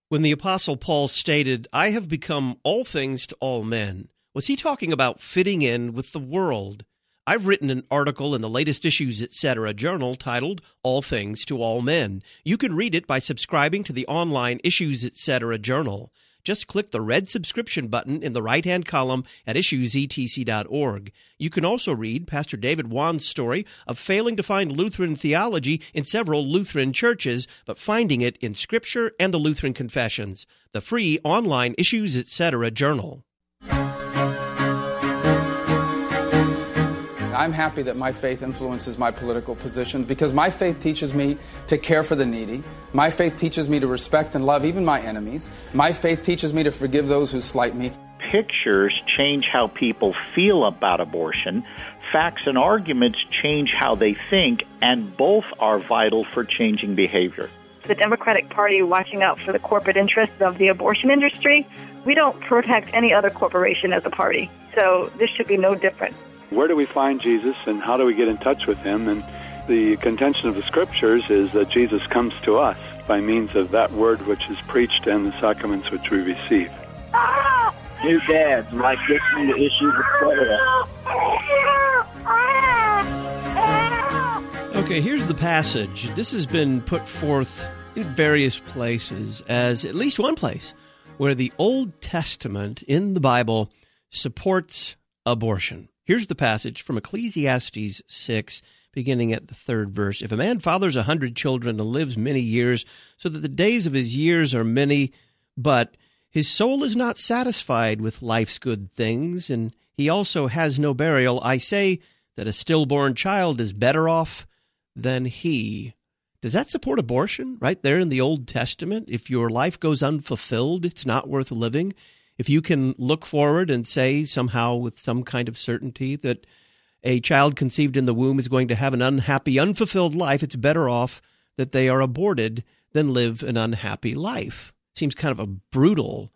When the Apostle Paul stated, "I have become all things to all men," was he talking about fitting in with the world? I've written an article in the latest Issues Etc. journal titled All Things to All Men. You can read it by subscribing to the online Issues Etc. journal. Just click the red subscription button in the right-hand column at issuesetc.org. You can also read Pastor David Wan's story of failing to find Lutheran theology in several Lutheran churches, but finding it in Scripture and the Lutheran Confessions, the free online Issues Etc. journal. I'm happy that my faith influences my political positions because my faith teaches me to care for the needy. My faith teaches me to respect and love even my enemies. My faith teaches me to forgive those who slight me. Pictures change how people feel about abortion. Facts and arguments change how they think, and both are vital for changing behavior. The Democratic Party watching out for the corporate interests of the abortion industry. We don't protect any other corporation as a party, so this should be no different. Where do we find Jesus and how do we get in touch with him? And the contention of the Scriptures is that Jesus comes to us by means of that word which is preached and the sacraments which we receive. New dads like listening to Issues Etc. Okay, here's the passage. This has been put forth in various places as at least one place where the Old Testament in the Bible supports abortion. Here's the passage from Ecclesiastes 6, beginning at the 3rd verse. If a man fathers 100 children and lives many years, so that the days of his years are many, but his soul is not satisfied with life's good things, and he also has no burial, I say that a stillborn child is better off than he. Does that support abortion right there in the Old Testament? If your life goes unfulfilled, it's not worth living. If you can look forward and say somehow with some kind of certainty that a child conceived in the womb is going to have an unhappy, unfulfilled life, it's better off that they are aborted than live an unhappy life. Seems kind of a brutal,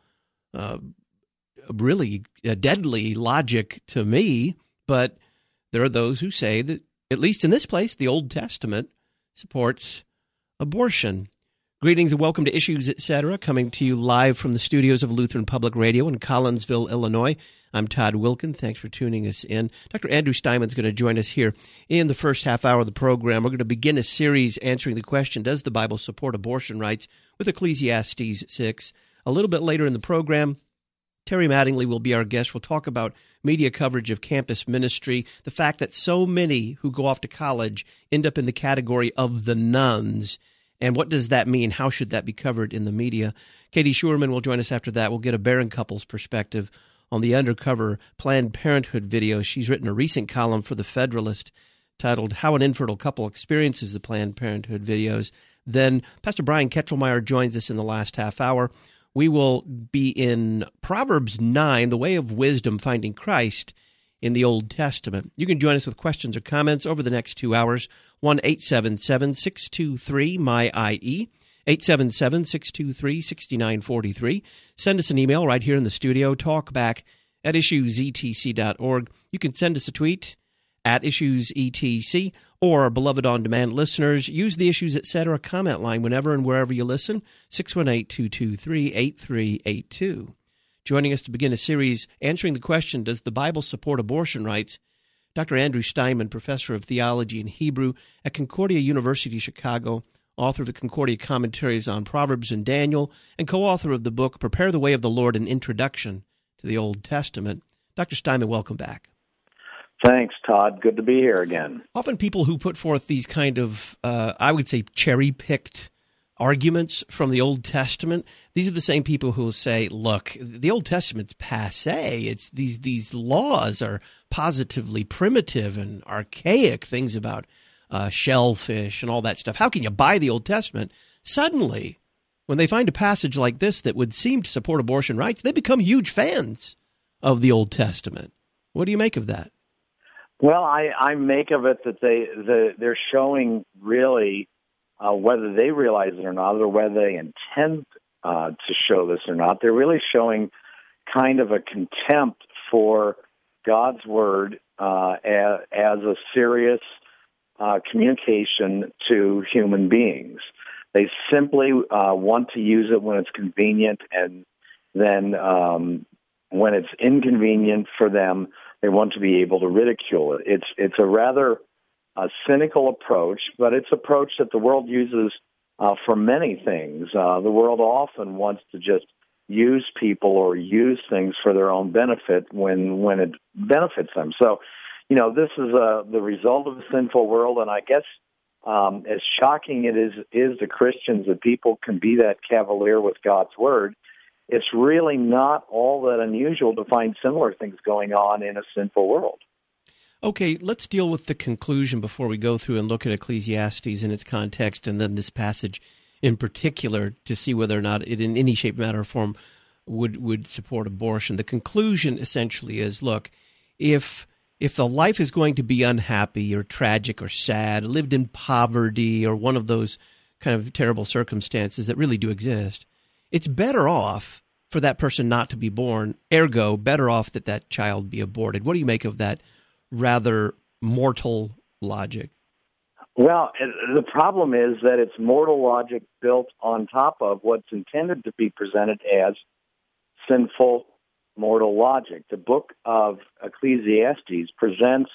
really deadly logic to me, but there are those who say that, at least in this place, the Old Testament supports abortion. Greetings and welcome to Issues Etc., coming to you live from the studios of Lutheran Public Radio in Collinsville, Illinois. I'm Todd Wilken. Thanks for tuning us in. Dr. Andrew Steinman's going to join us here in the first half hour of the program. We're going to begin a series answering the question, does the Bible support abortion rights, with Ecclesiastes 6. A little bit later in the program, Terry Mattingly will be our guest. We'll talk about media coverage of campus ministry, the fact that so many who go off to college end up in the category of the nuns. And what does that mean? How should that be covered in the media? Katie Schuerman will join us after that. We'll get a barren couple's perspective on the undercover Planned Parenthood video. She's written a recent column for The Federalist titled How an Infertile Couple Experiences the Planned Parenthood Videos. Then Pastor Brian Ketchelmeyer joins us in the last half hour. We will be in Proverbs 9, the way of wisdom, finding Christ in the Old Testament. You can join us with questions or comments over the next 2 hours. 1-877-623-MY-IE, 877-623-6943. Send us an email right here in the studio, talkback@issuesetc.org. You can send us a tweet at issuesetc, or beloved on-demand listeners, use the Issues Etc. comment line whenever and wherever you listen, 618-223-8382. Joining us to begin a series answering the question, does the Bible support abortion rights? Dr. Andrew Steinman, professor of theology and Hebrew at Concordia University, Chicago, author of the Concordia commentaries on Proverbs and Daniel, and co-author of the book Prepare the Way of the Lord, an Introduction to the Old Testament. Dr. Steinman, welcome back. Thanks, Todd. Good to be here again. Often people who put forth these kind of, I would say, cherry-picked arguments from the Old Testament, these are the same people who will say, look, the Old Testament's passé. It's these laws are positively primitive and archaic, things about shellfish and all that stuff. How can you buy the Old Testament? Suddenly, when they find a passage like this that would seem to support abortion rights, they become huge fans of the Old Testament. What do you make of that? Well, I make of it that they're showing really whether they realize it or not, or whether they intend to show this or not. They're really showing kind of a contempt for God's Word as a serious communication to human beings. They simply want to use it when it's convenient, and then when it's inconvenient for them, they want to be able to ridicule it. It's a rather cynical approach, but it's an approach that the world uses for many things. The world often wants to just use people or use things for their own benefit when it benefits them. So, this is the result of a sinful world, and I guess as shocking it is to Christians that people can be that cavalier with God's Word, it's really not all that unusual to find similar things going on in a sinful world. Okay, let's deal with the conclusion before we go through and look at Ecclesiastes in its context and then this passage in particular to see whether or not it in any shape, matter, or form would support abortion. The conclusion essentially is, look, if the life is going to be unhappy or tragic or sad, lived in poverty or one of those kind of terrible circumstances that really do exist, it's better off for that person not to be born, ergo, better off that that child be aborted. What do you make of that rather mortal logic? Well, the problem is that it's mortal logic built on top of what's intended to be presented as sinful mortal logic. The book of Ecclesiastes presents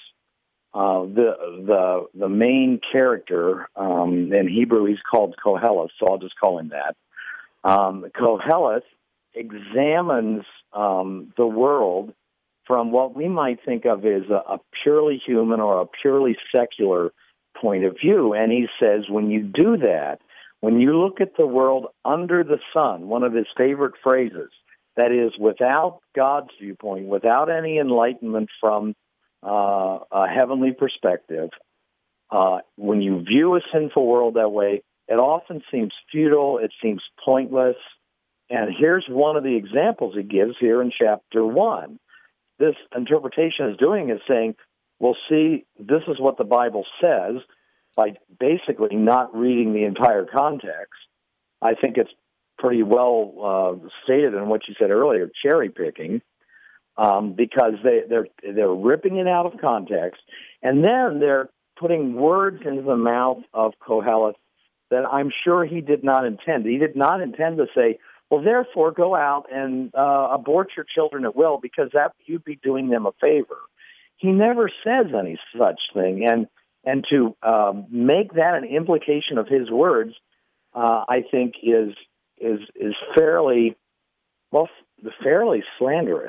the main character. In Hebrew, he's called Koheleth, so I'll just call him that. Koheleth examines the world from what we might think of as a purely human or a purely secular point of view. And he says, when you do that, when you look at the world under the sun, one of his favorite phrases, that is, without God's viewpoint, without any enlightenment from a heavenly perspective, when you view a sinful world that way, it often seems futile, it seems pointless. And here's one of the examples he gives here in chapter 1. This interpretation is doing is saying, well, see, this is what the Bible says, by basically not reading the entire context. I think it's pretty well stated in what you said earlier, cherry picking, because they're ripping it out of context, and then they're putting words into the mouth of Koheleth that I'm sure he did not intend. He did not intend to say, well, therefore, go out and abort your children at will, because that you'd be doing them a favor. He never says any such thing, and to make that an implication of his words, I think is fairly slanderous.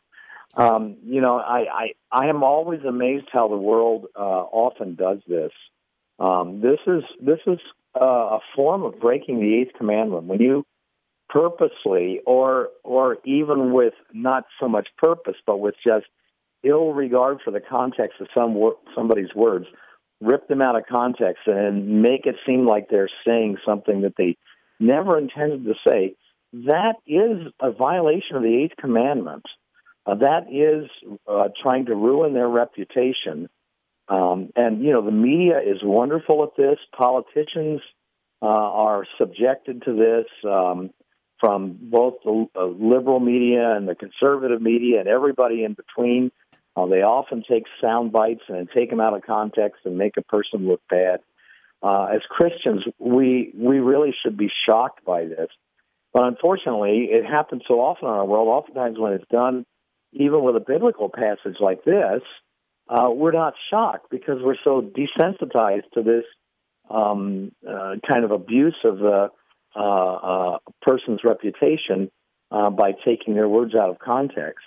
I am always amazed how the world often does this. This is a form of breaking the eighth commandment when you purposely, or even with not so much purpose, but with just ill regard for the context of somebody's words, rip them out of context and make it seem like they're saying something that they never intended to say. That is a violation of the eighth commandment. That is trying to ruin their reputation. And the media is wonderful at this. Politicians are subjected to this from both the liberal media and the conservative media and everybody in between. They often take sound bites and take them out of context and make a person look bad. As Christians, we really should be shocked by this. But unfortunately, it happens so often in our world. Oftentimes when it's done, even with a biblical passage like this, we're not shocked because we're so desensitized to this kind of abuse of a person's reputation by taking their words out of context.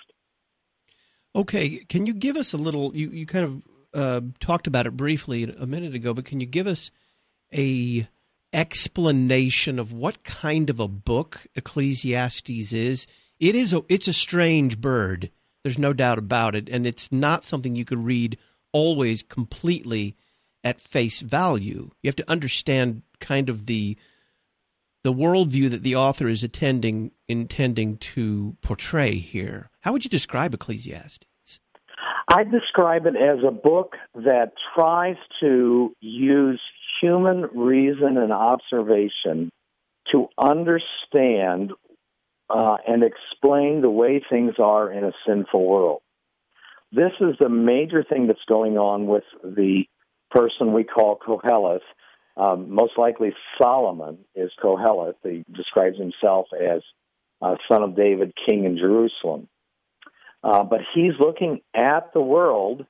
Okay, can you give us a little, you kind of talked about it briefly a minute ago, but can you give us a explanation of what kind of a book Ecclesiastes is? It's a strange bird. There's no doubt about it, and it's not something you could read always completely at face value. You have to understand kind of the worldview that the author is intending to portray here. How would you describe Ecclesiastes? I describe it as a book that tries to use human reason and observation to understand and explain the way things are in a sinful world. This is the major thing that's going on with the person we call Koheleth. Most likely Solomon is Koheleth. He describes himself as son of David, king in Jerusalem. But he's looking at the world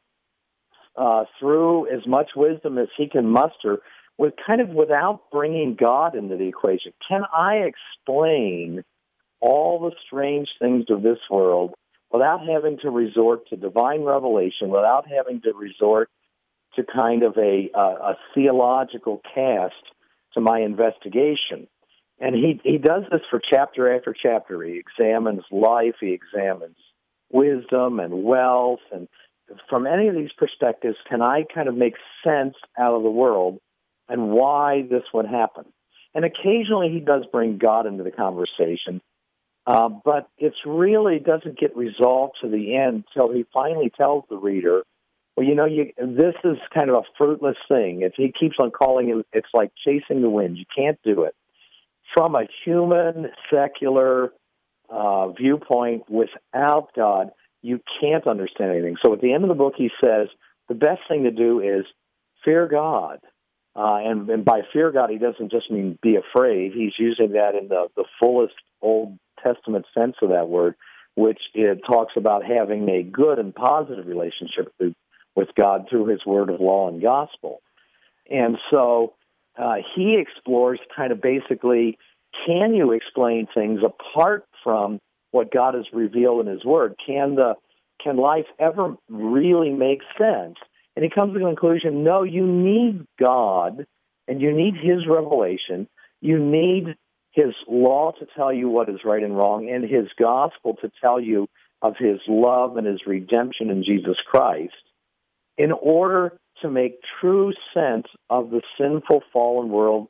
through as much wisdom as he can muster, without bringing God into the equation. Can I explain all the strange things of this world without having to resort to divine revelation, without having to resort to kind of a theological cast to my investigation? And he does this for chapter after chapter. He examines life, he examines wisdom and wealth, and from any of these perspectives, can I kind of make sense out of the world and why this would happen? And occasionally he does bring God into the conversation, but it's really doesn't get resolved to the end until he finally tells the reader, well, this is kind of a fruitless thing. If he keeps on calling it, it's like chasing the wind. You can't do it. From a human, secular viewpoint, without God, you can't understand anything. So at the end of the book, he says the best thing to do is fear God. And by fear God, he doesn't just mean be afraid. He's using that in the fullest Old Testament sense of that word, which it talks about having a good and positive relationship with God through his word of law and gospel. And so he explores kind of basically, can you explain things apart from what God has revealed in his word? Can life ever really make sense? And he comes to the conclusion, no, you need God, and you need his revelation. You need his law to tell you what is right and wrong, and his gospel to tell you of his love and his redemption in Jesus Christ, in order to make true sense of the sinful, fallen world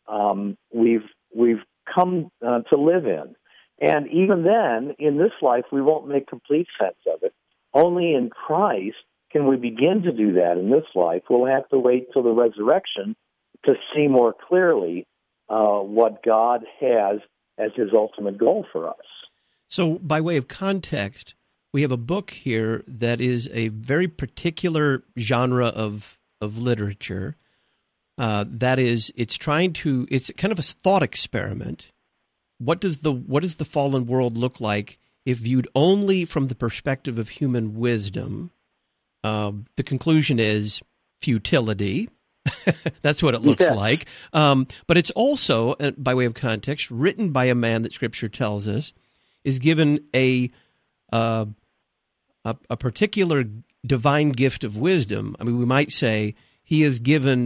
we've come to live in. And even then, in this life, we won't make complete sense of it. Only in Christ can we begin to do that in this life. We'll have to wait till the resurrection to see more clearly what God has as his ultimate goal for us. So by way of context, we have a book here that is a very particular genre of literature. That is, it's kind of a thought experiment. What does the fallen world look like if viewed only from the perspective of human wisdom? The conclusion is futility. That's what it looks like. But it's also, by way of context, written by a man that Scripture tells us is given a particular divine gift of wisdom. I mean, we might say he is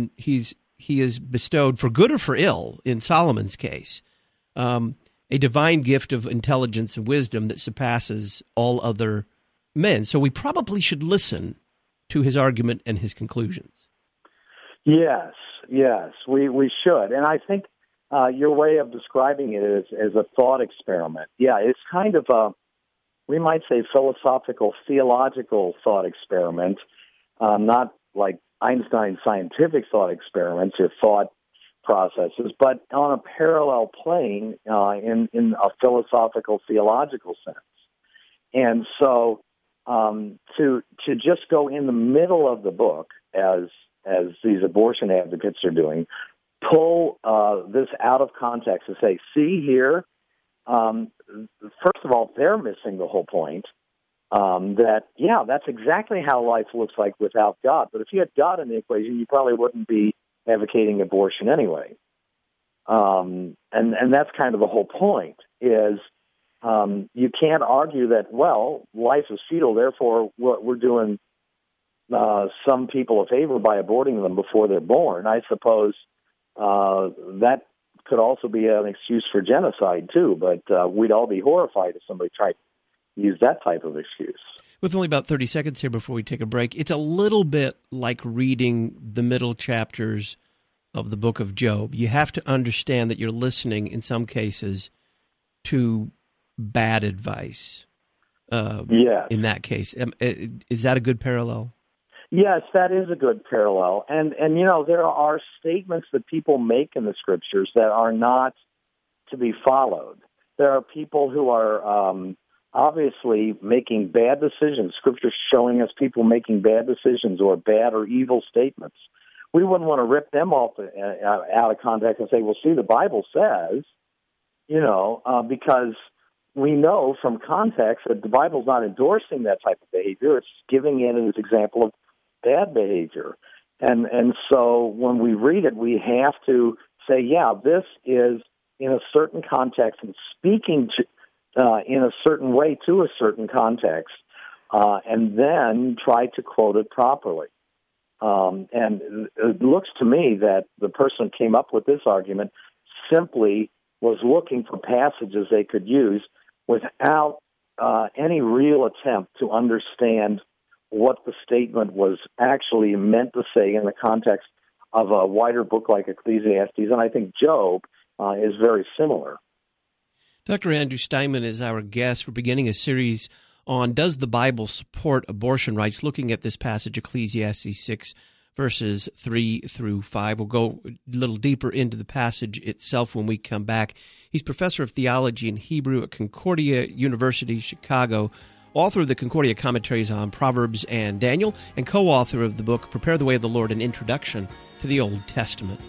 bestowed for good or for ill, in Solomon's case, a divine gift of intelligence and wisdom that surpasses all other men. So we probably should listen to his argument and his conclusions. Yes, we should. And I think your way of describing it is as a thought experiment. Yeah, it's kind of we might say philosophical, theological thought experiment, not like Einstein's scientific thought experiments or thought processes, but on a parallel plane in a philosophical, theological sense. And so to just go in the middle of the book, as these abortion advocates are doing, pull this out of context and say, see here, first of all, they're missing the whole point. That's exactly how life looks like without God. But if you had God in the equation, you probably wouldn't be advocating abortion anyway. And that's kind of the whole point, is you can't argue that, well, life is futile, therefore we're doing some people a favor by aborting them before they're born. I suppose that could also be an excuse for genocide, too, but we'd all be horrified if somebody tried to use that type of excuse. With only about 30 seconds here before we take a break, it's a little bit like reading the middle chapters of the book of Job. You have to understand that you're listening, in some cases, to bad advice. Yes. In that case. Is that a good parallel? Yes, that is a good parallel. And there are statements that people make in the Scriptures that are not to be followed. There are people who are obviously making bad decisions. Scripture showing us people making bad decisions or bad or evil statements. we wouldn't want to rip them off out of context and say, well, see, the Bible says, because we know from context that the Bible's not endorsing that type of behavior. It's giving it as an example of bad behavior. And so when we read it, we have to say, yeah, this is in a certain context and speaking to, in a certain way to a certain context, and then try to quote it properly. And it looks to me that the person who came up with this argument simply was looking for passages they could use without any real attempt to understand what the statement was actually meant to say in the context of a wider book like Ecclesiastes. And I think Job is very similar. Dr. Andrew Steinman is our guest. We're beginning a series on Does the Bible Support Abortion Rights, looking at this passage, Ecclesiastes 6, verses 3 through 5. We'll go a little deeper into the passage itself when we come back. He's professor of theology and Hebrew at Concordia University, Chicago, author of the Concordia commentaries on Proverbs and Daniel, and co-author of the book Prepare the Way of the Lord, an Introduction to the Old Testament.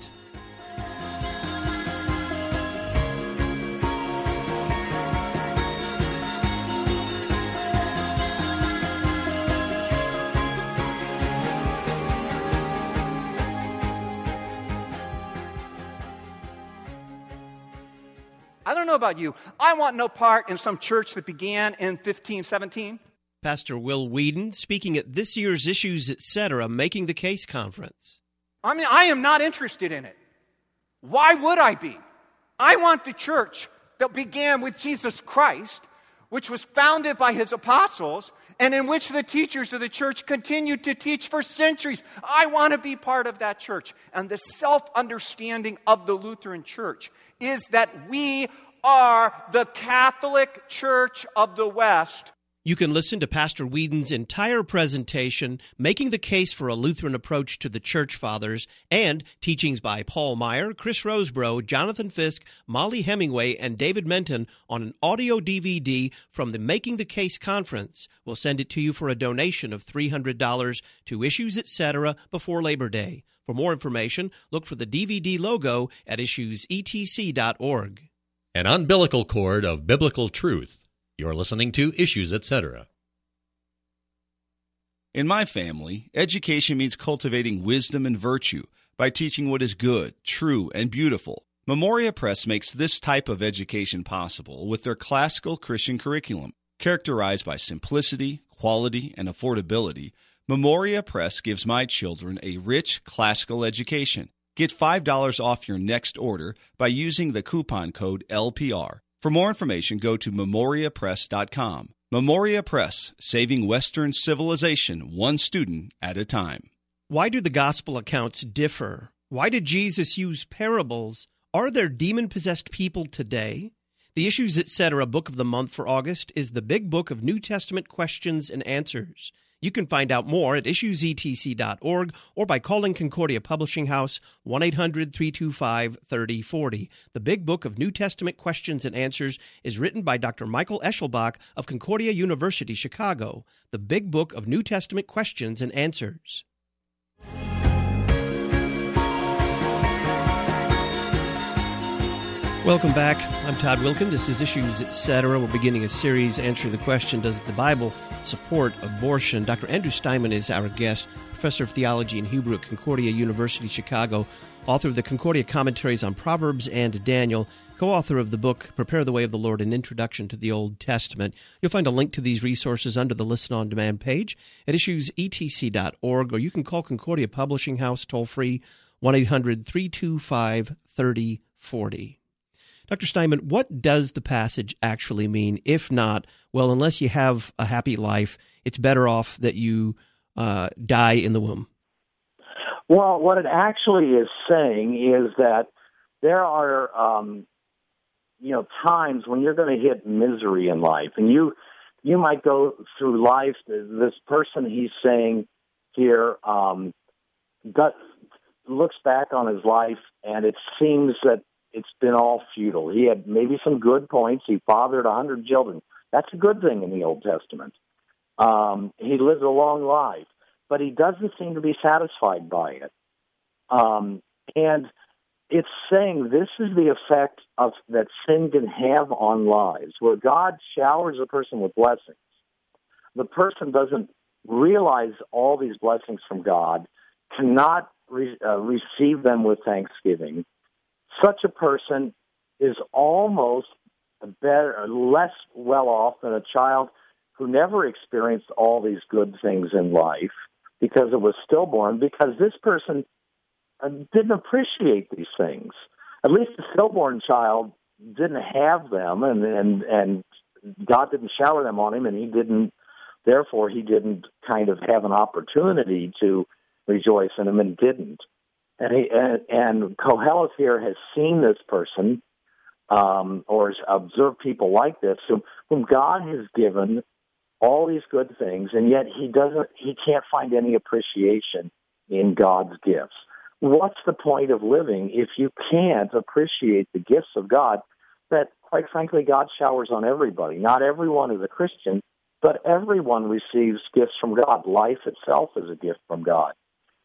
I don't know about you. I want no part in some church that began in 1517. Pastor Will Whedon speaking at this year's Issues Etc. Making the Case conference. I am not interested in it. Why would I be? I want the church that began with Jesus Christ, which was founded by his apostles, and in which the teachers of the church continued to teach for centuries. I want to be part of that church. And the self-understanding of the Lutheran Church is that we are the Catholic Church of the West. You can listen to Pastor Whedon's entire presentation, Making the Case for a Lutheran Approach to the Church Fathers, and teachings by Paul Meyer, Chris Rosebrough, Jonathan Fisk, Molly Hemingway, and David Menton on an audio DVD from the Making the Case conference. We'll send it to you for a donation of $300 to Issues Etc. before Labor Day. For more information, look for the DVD logo at issuesetc.org. An umbilical cord of biblical truth. You're listening to Issues Etc. In my family, education means cultivating wisdom and virtue by teaching what is good, true, and beautiful. Memoria Press makes this type of education possible with their classical Christian curriculum. Characterized by simplicity, quality, and affordability, Memoria Press gives my children a rich classical education. Get $5 off your next order by using the coupon code LPR. For more information, go to memoriapress.com. Memoria Press, saving Western civilization one student at a time. Why do the gospel accounts differ? Why did Jesus use parables? Are there demon-possessed people today? The Issues Etc. book of the month for August is the Big Book of New Testament Questions and Answers. You can find out more at issuesetc.org or by calling Concordia Publishing House 1-800-325-3040. The Big Book of New Testament Questions and Answers is written by Dr. Michael Eschelbach of Concordia University, Chicago. The Big Book of New Testament Questions and Answers. Welcome back. I'm Todd Wilkin. This is Issues Etc. We're beginning a series answering the question, does the Bible support abortion? Dr. Andrew Steinman is our guest, professor of theology and Hebrew at Concordia University, Chicago, author of the Concordia commentaries on Proverbs and Daniel, co-author of the book Prepare the Way of the Lord, an Introduction to the Old Testament. You'll find a link to these resources under the Listen on Demand page at issuesetc.org, or you can call Concordia Publishing House toll-free 1-800-325-3040. Dr. Steinman, what does the passage actually mean? If not, well, unless you have a happy life, it's better off that you die in the womb. Well, what it actually is saying is that there are, times when you're going to hit misery in life, and you might go through life. This person, he's saying here, looks back on his life, and it seems that it's been all futile. He had maybe some good points. He fathered 100 children. That's a good thing in the Old Testament. He lived a long life, but he doesn't seem to be satisfied by it. And it's saying this is the effect of that sin can have on lives, where God showers a person with blessings. The person doesn't realize all these blessings from God, cannot receive them with thanksgiving. Such a person is almost less well off than a child who never experienced all these good things in life because it was stillborn, because this person didn't appreciate these things. At least the stillborn child didn't have them, and God didn't shower them on him, and he didn't kind of have an opportunity to rejoice in him, and didn't. And Koheleth here has seen this person, or has observed people like this, whom God has given all these good things, and yet he can't find any appreciation in God's gifts. What's the point of living if you can't appreciate the gifts of God that, quite frankly, God showers on everybody? Not everyone is a Christian, but everyone receives gifts from God. Life itself is a gift from God.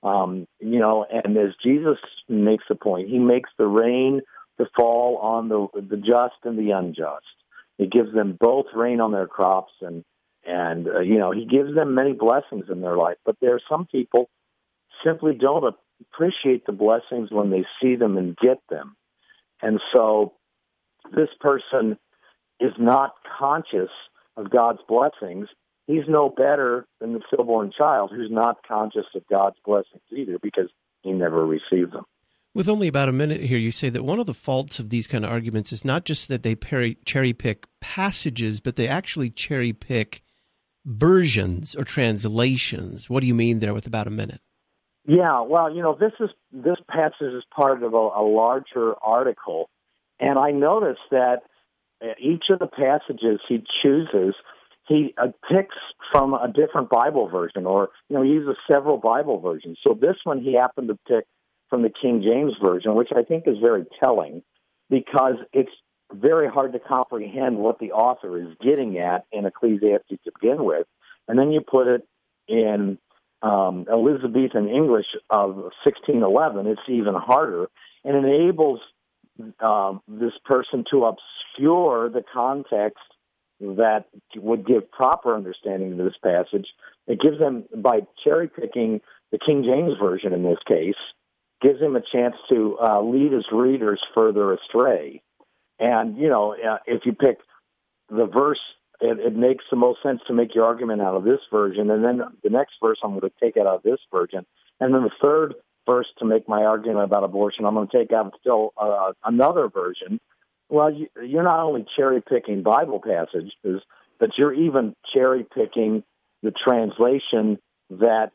And as Jesus makes the point, he makes the rain to fall on the just and the unjust. He gives them both rain on their crops, and he gives them many blessings in their life. But there are some people simply don't appreciate the blessings when they see them and get them. And so this person is not conscious of God's blessings. He's no better than the stillborn child who's not conscious of God's blessings either, because he never received them. With only about a minute here, you say that one of the faults of these kind of arguments is not just that they cherry-pick passages, but they actually cherry-pick versions or translations. What do you mean there with about a minute? Yeah, well, this passage is part of a larger article, and I noticed that each of the passages he chooses, he picks from a different Bible version, or he uses several Bible versions. So this one he happened to pick from the King James Version, which I think is very telling, because it's very hard to comprehend what the author is getting at in Ecclesiastes to begin with, and then you put it in Elizabethan English of 1611, it's even harder, and enables this person to obscure the context that would give proper understanding to this passage. It gives them, by cherry-picking the King James Version in this case, gives him a chance to lead his readers further astray. And, if you pick the verse, it makes the most sense to make your argument out of this version, and then the next verse I'm going to take out of this version, and then the third verse to make my argument about abortion, I'm going to take out still another version. Well, you're not only cherry-picking Bible passages, but you're even cherry-picking the translation that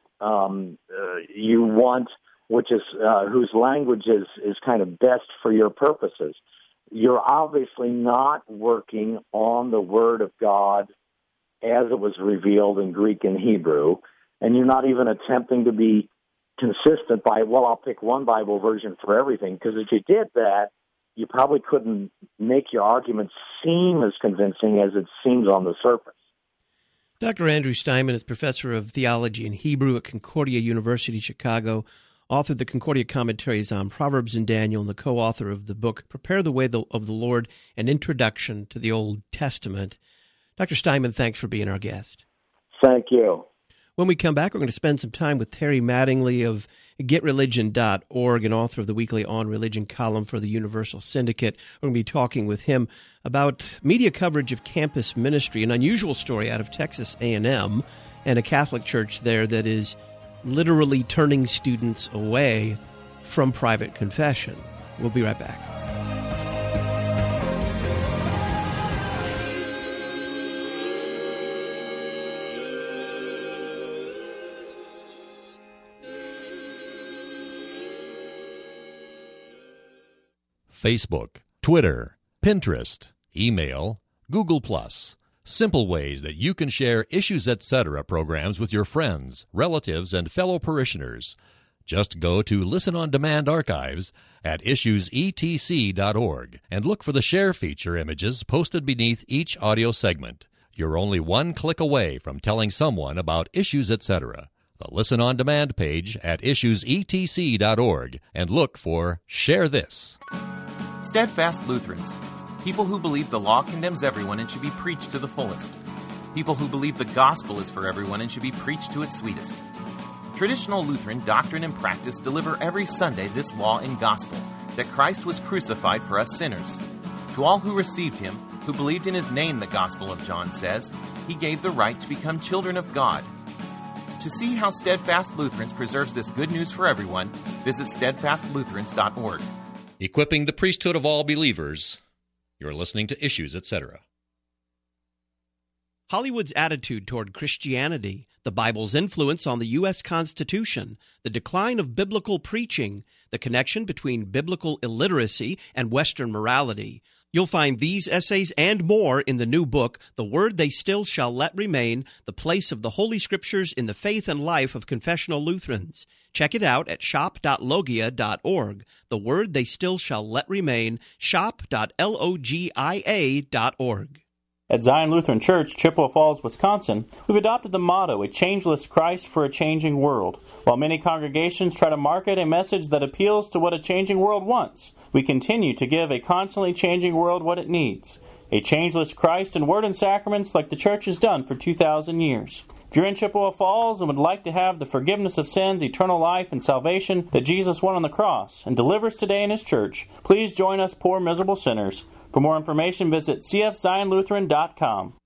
you want, which is whose language is kind of best for your purposes. You're obviously not working on the Word of God as it was revealed in Greek and Hebrew, and you're not even attempting to be consistent by, I'll pick one Bible version for everything, because if you did that, you probably couldn't make your argument seem as convincing as it seems on the surface. Dr. Andrew Steinman is professor of theology and Hebrew at Concordia University, Chicago, authored the Concordia commentaries on Proverbs and Daniel, and the co-author of the book Prepare the Way of the Lord, an Introduction to the Old Testament. Dr. Steinman, thanks for being our guest. Thank you. When we come back, we're going to spend some time with Terry Mattingly of GetReligion.org and author of the weekly On Religion column for the Universal Syndicate. We're going to be talking with him about media coverage of campus ministry, an unusual story out of Texas A&M and a Catholic church there that is literally turning students away from private confession. We'll be right back. Facebook, Twitter, Pinterest, email, Google+. Simple ways that you can share Issues Etc. programs with your friends, relatives, and fellow parishioners. Just go to Listen on Demand archives at issuesetc.org and look for the share feature images posted beneath each audio segment. You're only one click away from telling someone about Issues Etc. the Listen on Demand page at issuesetc.org, and look for Share This. Steadfast Lutherans. People who believe the law condemns everyone and should be preached to the fullest. People who believe the gospel is for everyone and should be preached to its sweetest. Traditional Lutheran doctrine and practice deliver every Sunday this law and gospel, that Christ was crucified for us sinners. To all who received him, who believed in his name, the Gospel of John says, he gave the right to become children of God. To see how Steadfast Lutherans preserves this good news for everyone, visit steadfastlutherans.org. Equipping the priesthood of all believers. You're listening to Issues, etc. Hollywood's attitude toward Christianity, the Bible's influence on the U.S. Constitution, the decline of biblical preaching, the connection between biblical illiteracy and Western morality. You'll find these essays and more in the new book, The Word They Still Shall Let Remain, The Place of the Holy Scriptures in the Faith and Life of Confessional Lutherans. Check it out at shop.logia.org. The Word They Still Shall Let Remain, shop.logia.org. At Zion Lutheran Church, Chippewa Falls, Wisconsin, we've adopted the motto, A Changeless Christ for a Changing World. While many congregations try to market a message that appeals to what a changing world wants, we continue to give a constantly changing world what it needs. A changeless Christ in word and sacraments like the Church has done for 2,000 years. If you're in Chippewa Falls and would like to have the forgiveness of sins, eternal life, and salvation that Jesus won on the cross and delivers today in His Church, please join us poor miserable sinners. For more information, visit cfzionlutheran.com.